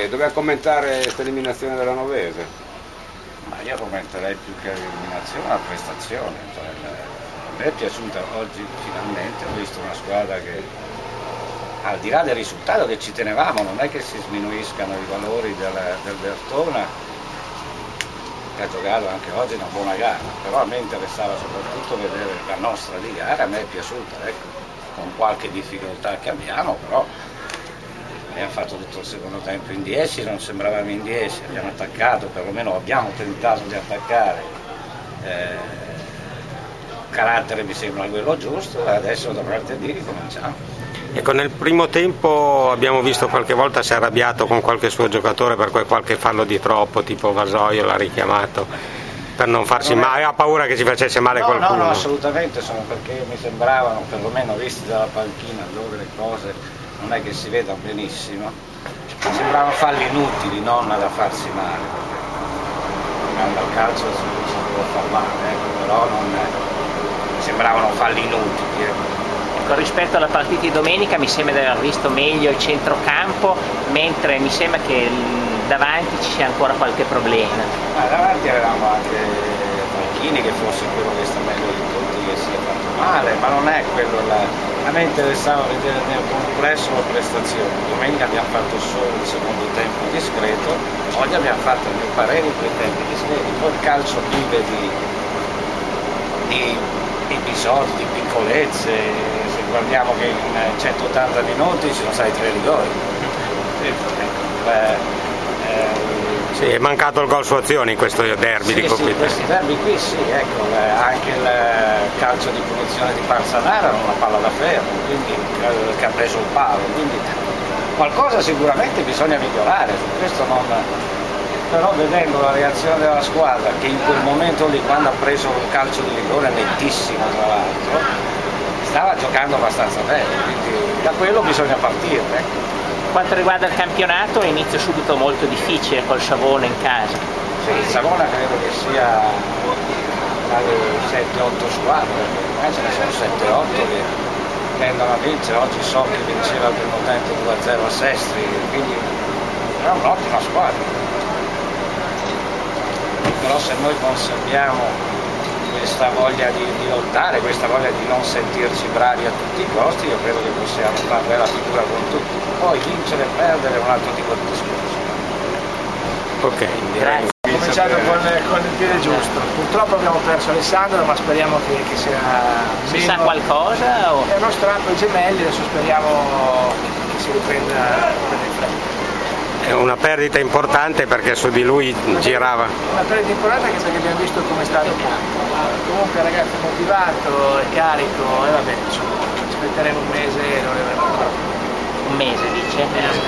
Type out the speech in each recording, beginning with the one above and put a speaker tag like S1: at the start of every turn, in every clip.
S1: Doveva commentare questa eliminazione della Novese.
S2: Ma io commenterei più che l'eliminazione la prestazione. Cioè, a me è piaciuta oggi finalmente, ho visto una squadra che al di là del risultato che ci tenevamo, non è che si sminuiscano i valori del Vertona, che ha giocato anche oggi una buona gara, però a me interessava soprattutto vedere la nostra di gara, a me è piaciuta, ecco, con qualche difficoltà che abbiamo, però abbiamo fatto tutto il secondo tempo in 10, non sembravamo in 10, abbiamo attaccato, perlomeno abbiamo tentato di attaccare, carattere mi sembra quello giusto, e adesso da martedì ricominciamo.
S3: Ecco, nel primo tempo abbiamo visto qualche volta si è arrabbiato con qualche suo giocatore per qualche fallo di troppo, tipo Vasoio l'ha richiamato, per non farsi male, aveva paura che ci facesse male qualcuno.
S2: No, assolutamente, sono perché mi sembravano, perlomeno visti dalla panchina, dove le cose non è che si vedano benissimo, mi sembravano falli inutili, non da farsi male, perché al calcio si può far male, ecco, però mi sembravano falli inutili. Ecco.
S4: Rispetto alla partita di domenica mi sembra di aver visto meglio il centrocampo, mentre mi sembra che davanti ci sia ancora qualche problema.
S2: Davanti avevamo anche Franchini, che forse è quello che sta meglio di tutti, che si è fatto male, ma non è quello a me interessava vedere nel complesso la prestazione. Domenica abbiamo fatto solo il secondo tempo discreto, oggi abbiamo fatto a mio parere i due tempi discreti. Poi il calcio vive di episodi, di piccolezze. Se guardiamo che in 180 minuti ci sono stati 3 rigori.
S3: Sì, è mancato il gol su azione in questo derby di Coppa Italia.
S2: Questi derby qui sì, ecco, anche il calcio di punizione di Panzanara era una palla da ferro, quindi che ha preso il palo, quindi qualcosa sicuramente bisogna migliorare, su questo non. Però vedendo la reazione della squadra, che in quel momento lì, quando ha preso un calcio di rigore nettissimo tra l'altro, stava giocando abbastanza bene, quindi da quello bisogna partire.
S4: Quanto riguarda il campionato, inizio subito molto difficile col Savona in casa.
S2: Sì, il Savona credo che sia una delle 7-8 squadre, perché ce ne sono 7-8 che tendono a vincere. Oggi so che vinceva al primo tempo 2-0 a Sestri, quindi è un'ottima squadra. Però se noi conserviamo questa voglia di lottare, questa voglia di non sentirci bravi a tutti i costi, io credo che possiamo fare bella figura con tutti. Poi vincere e perdere è un altro tipo di discorso.
S3: Ok,
S4: grazie.
S5: Ho cominciato con il piede giusto. Purtroppo abbiamo perso Alessandro, ma speriamo che sia
S4: Si sa qualcosa? O?
S5: È uno strappo ai gemelli, adesso speriamo che si riprenda in fretta.
S3: È una perdita importante perché su di lui girava.
S5: Una perdita importante anche perché abbiamo visto come è stato in campo. Comunque il ragazzo è motivato, è carico e va bene, aspetteremo un mese e non avremo ancora.
S4: Un mese dice?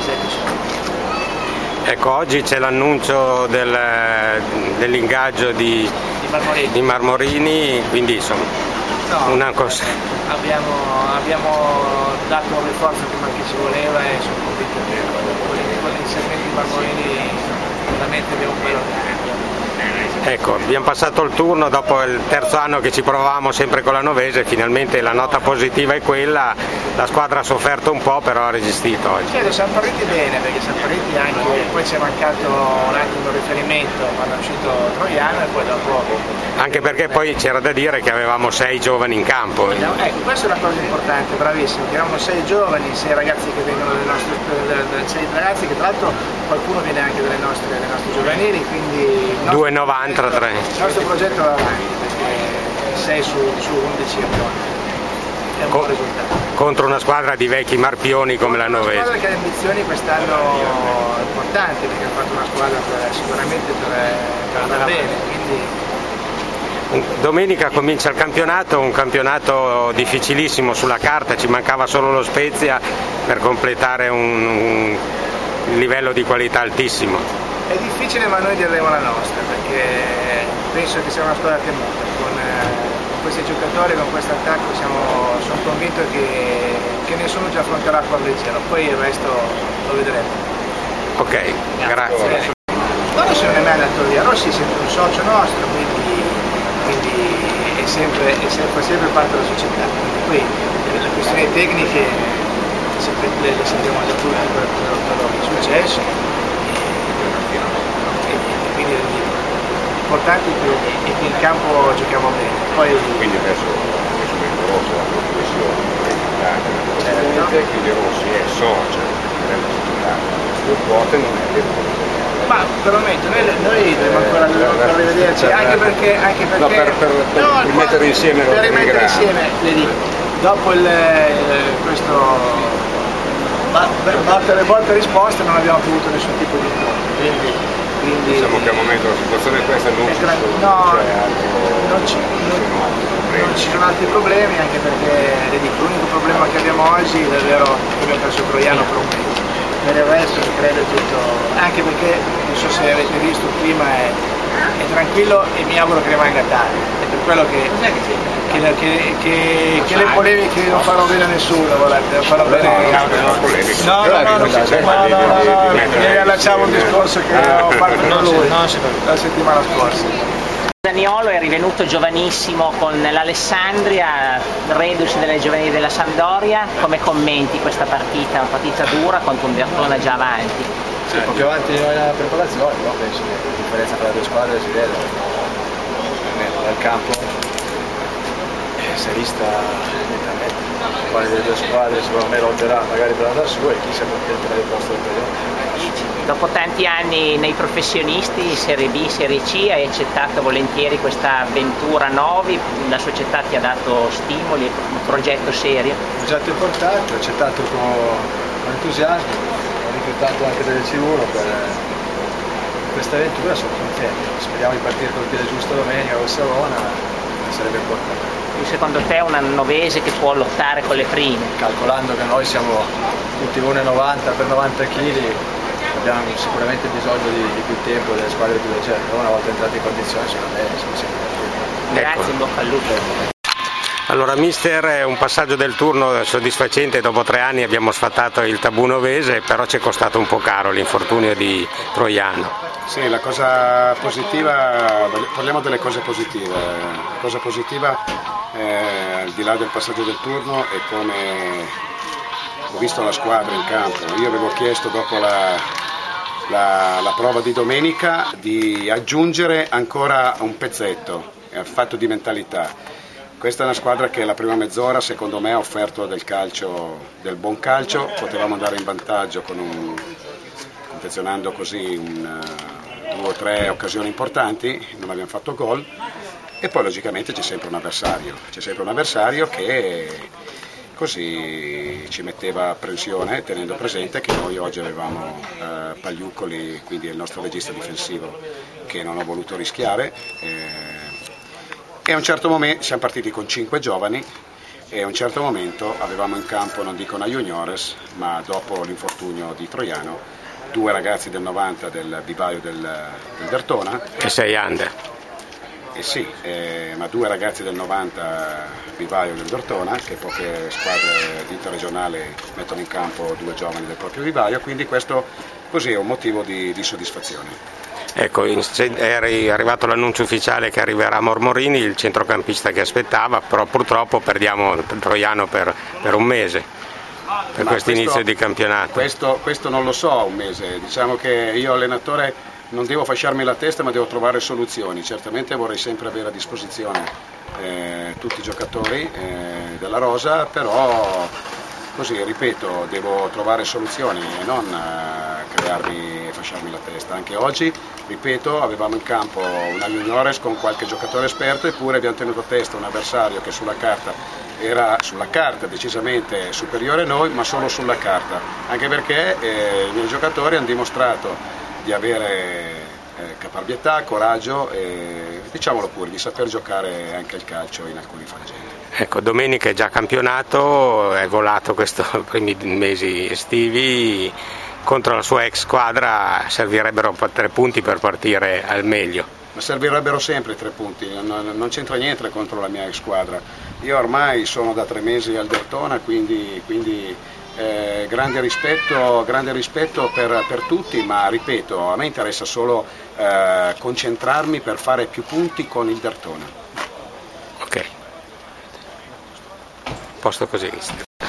S3: Ecco, oggi c'è l'annuncio dell'ingaggio di Marmorini, quindi insomma una cosa.
S5: Abbiamo dato le forze prima che ci voleva e sono convinto che con l'inserimento di Marmorini veramente abbiamo un bello.
S3: Ecco, abbiamo passato il turno dopo il terzo anno che ci provavamo sempre con la Novese, finalmente la nota positiva è quella, la squadra ha sofferto un po' però ha resistito oggi.
S5: Certo, siamo partiti bene perché siamo partiti anche, poi ci è mancato un attimo il riferimento quando è uscito Troiano e poi dopo.
S3: Anche perché poi c'era da dire che avevamo 6 giovani in campo.
S5: Ecco, questa è una cosa importante, bravissimo, che erano 6 giovani, 6 ragazzi che vengono dalle nostre 6 ragazzi che tra l'altro qualcuno viene anche dalle nostre giovanili, quindi
S3: 2,93.
S5: Il nostro progetto va avanti perché 6 su 11 è un buon risultato.
S3: Contro una squadra di vecchi marpioni come la Novese.
S5: Una squadra che ha ambizioni quest'anno importanti perché ha fatto una squadra sicuramente per andare bene. Quindi.
S3: Domenica comincia il campionato, un campionato difficilissimo sulla carta, ci mancava solo lo Spezia per completare un livello di qualità altissimo.
S5: È difficile ma noi diremo la nostra perché penso che sia una squadra temuta, con questi giocatori, con questo attacco sono convinto che nessuno ci affronterà a cuor leggero, poi il resto lo vedremo.
S3: Ok, grazie.
S5: Rossi non è mai andato via, Rossi è sempre un socio nostro, quindi è sempre parte della società. Poi le questioni tecniche le sappiamo già tutti quello che è successo. importante è che in campo giochiamo bene. Poi...
S1: Quindi adesso Vento Rosso ha una coesione quindi Rossi è socio della società, lo quote non è vero.
S5: Ma per il momento noi dobbiamo ancora rivederci, anche perché
S1: no, per mettere insieme
S5: per rimettere insieme, le dico, dopo questo botta e risposta non abbiamo più avuto nessun tipo di incontro, quindi
S1: diciamo che al momento la situazione è questa, non
S5: ci sono altri problemi, anche perché le dico, l'unico problema che abbiamo oggi è davvero che abbiamo perso Troiano per un mese. Per il resto credo tutto, anche perché non so se avete visto il clima è tranquillo e mi auguro che rimanga tale, è per quello che le polemiche non fanno bene a nessuno, non fanno bene mi allacciamo un discorso che ho fatto con lui la settimana scorsa.
S4: Zaniolo è rivenuto giovanissimo con l'Alessandria, reduce delle giovanili della Sampdoria. Come commenti questa partita? Una partita dura contro un Dertona già avanti.
S6: Sì, un po' più avanti nella preparazione, però penso che la differenza tra le due squadre si vede dal campo, si è vista nettamente. Quale delle due squadre secondo me lotterà magari per andare su e chi si accontenterà del posto del playoff.
S4: Dopo tanti anni nei professionisti, Serie B, Serie C, hai accettato volentieri questa avventura Novi, la società ti ha dato stimoli, un progetto serio?
S6: Un progetto importante, ho accettato con entusiasmo, ho reclutato anche delle C1 per questa avventura, sono contento, speriamo di partire col piede giusto domenica o Savona, sarebbe importante.
S4: Quindi secondo te è una novese che può lottare con le prime?
S6: Calcolando che noi siamo tutti 1,90 per 90 kg, abbiamo sicuramente bisogno di più tempo delle squadre più leggere, però una volta entrati in condizione secondo me siamo sempre partiti.
S4: Grazie, in bocca al lupo.
S3: Allora mister, un passaggio del turno soddisfacente, dopo 3 anni abbiamo sfatato il tabù novese, però ci è costato un po' caro l'infortunio di Troiano.
S7: Sì, la cosa positiva, parliamo delle cose positive. La cosa positiva, al di là del passaggio del turno, è come ho visto la squadra in campo. Io avevo chiesto dopo la prova di domenica di aggiungere ancora un pezzetto, fatto di mentalità. Questa è una squadra che la prima mezz'ora secondo me ha offerto del calcio, del buon calcio, potevamo andare in vantaggio confezionando così 2 o 3 occasioni importanti, non abbiamo fatto gol e poi logicamente c'è sempre un avversario che così ci metteva apprensione, tenendo presente che noi oggi avevamo Pagliuccoli, quindi il nostro regista difensivo, che non ho voluto rischiare. E a un certo momento siamo partiti con 5 giovani e a un certo momento avevamo in campo, non dico una juniores, ma dopo l'infortunio di Troiano, 2 ragazzi del 90 del vivaio del Dertona.
S3: E 6 under.
S7: Sì, ma 2 ragazzi del 90 vivaio del Dertona, che poche squadre interregionali mettono in campo 2 giovani del proprio vivaio, quindi questo così è un motivo di soddisfazione.
S3: Ecco, è arrivato l'annuncio ufficiale che arriverà Mormorini, il centrocampista che aspettava, però purtroppo perdiamo Troiano per un mese, per questo inizio di campionato.
S7: Questo non lo so, un mese, diciamo che io allenatore non devo fasciarmi la testa ma devo trovare soluzioni, certamente vorrei sempre avere a disposizione tutti i giocatori della rosa, però così, ripeto, devo trovare soluzioni e non crearmi e fasciarmi la testa. Anche oggi, ripeto, avevamo in campo una juniores con qualche giocatore esperto, eppure abbiamo tenuto a testa un avversario che sulla carta era decisamente superiore a noi, ma solo sulla carta, anche perché i miei giocatori hanno dimostrato di avere caparbietà, coraggio e, diciamolo pure, di saper giocare anche il calcio in alcuni frangenti.
S3: Ecco, domenica è già campionato, è volato questi primi mesi estivi, contro la sua ex squadra servirebbero 3 punti per partire al meglio.
S7: Ma servirebbero sempre 3 punti, non c'entra niente contro la mia ex squadra. Io ormai sono da 3 mesi al Dertona, quindi grande rispetto per tutti, ma ripeto, a me interessa solo concentrarmi per fare più punti con il Dertona.
S3: Ok. Posto così.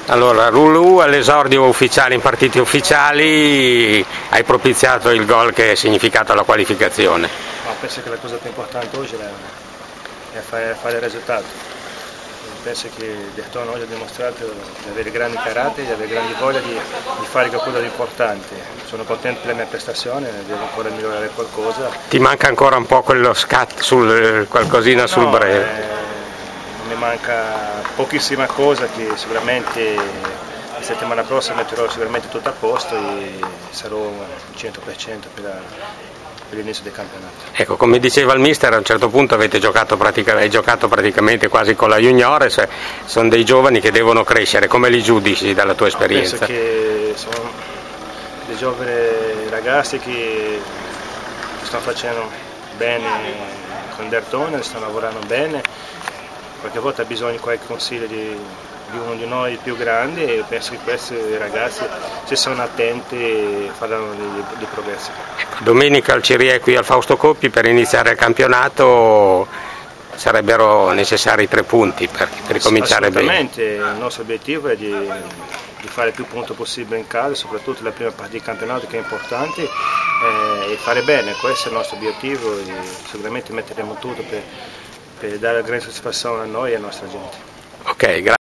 S3: Allora, Rulu all'esordio ufficiale in partite ufficiali, hai propiziato il gol che è significato alla qualificazione.
S6: Ma penso che la cosa più importante oggi è fare il risultato. Penso che Derton oggi ha dimostrato di avere grandi caratteri, di avere grandi voglia di fare qualcosa di importante. Sono contento della mia prestazione, devo ancora migliorare qualcosa.
S3: Ti manca ancora un po' quello scat qualcosina sul breve?
S6: Mi manca pochissima cosa che sicuramente la settimana prossima metterò sicuramente tutto a posto e sarò 100% per l'inizio del campionato.
S3: Ecco, come diceva il mister, a un certo punto hai giocato praticamente quasi con la Juniores, sono dei giovani che devono crescere, come li giudici dalla tua esperienza?
S6: Penso che sono dei giovani ragazzi che stanno facendo bene con Derton, stanno lavorando bene, qualche volta ha bisogno di qualche consiglio di uno di noi più grandi e penso che questi ragazzi, se sono attenti, faranno dei progressi.
S3: Domenica al Cirie qui al Fausto Coppi, per iniziare il campionato sarebbero necessari 3 punti per ricominciare bene.
S6: Assolutamente, il nostro obiettivo è di fare il più punto possibile in casa, soprattutto la prima partita di campionato che è importante, e fare bene, questo è il nostro obiettivo e sicuramente metteremo tutto per dare grande soddisfazione a noi e alla nostra gente.
S3: Ok, grazie.